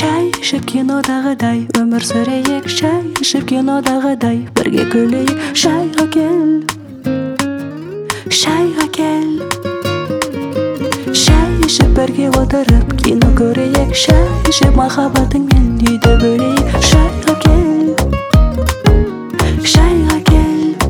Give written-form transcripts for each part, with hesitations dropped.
Шай ішіп кинодағыдай өмір сүрейік, шай ішіп кинодағыдай бірге күлейік. Шайға кел, шайға кел, шай ішіп бірге отырып кино көрейік. Шай ішіп махаббатыңмен үйді бөлейік. Шайға кел, шайға кел.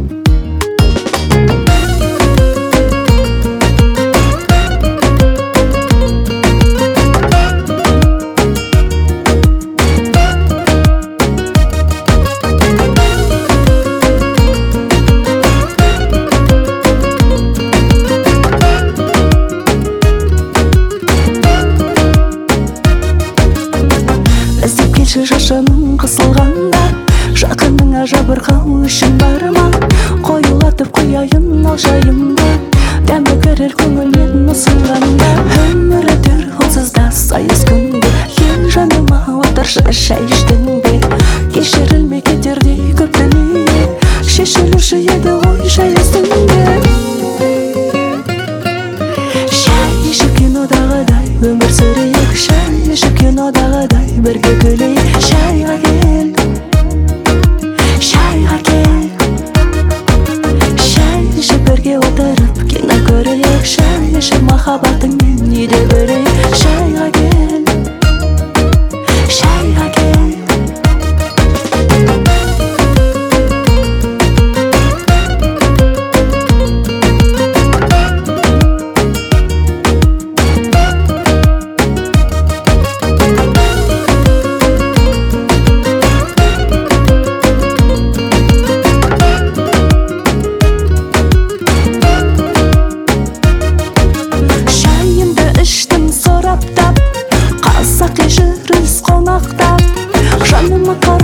Іздеп келші шашының қысылғанда, жақыныңа жабырқау үшін бар ма? Қоюлатып қояйын ал жайымды, дәмі кірер көңілмен ұсынғанда. Өмір өтер онсыз да сайыс күнде, ел жаныма отыршы шай іштің бе? Кешірілмей кетердей көп дүние, шешілуші еді ғой шай үстінде. Шай ішіп кинодағыдай өмір сүрейік, шай ішіп кинодағыдай бірге күлейік. Шайға кел, шайға кел, шай ішіп бірге отырып кино көрейік. Шай ішіп махаббатыңмен үйді бөлейік. Шайға кел, шайға кел. Қазақи жүріс қонақтап, жаныма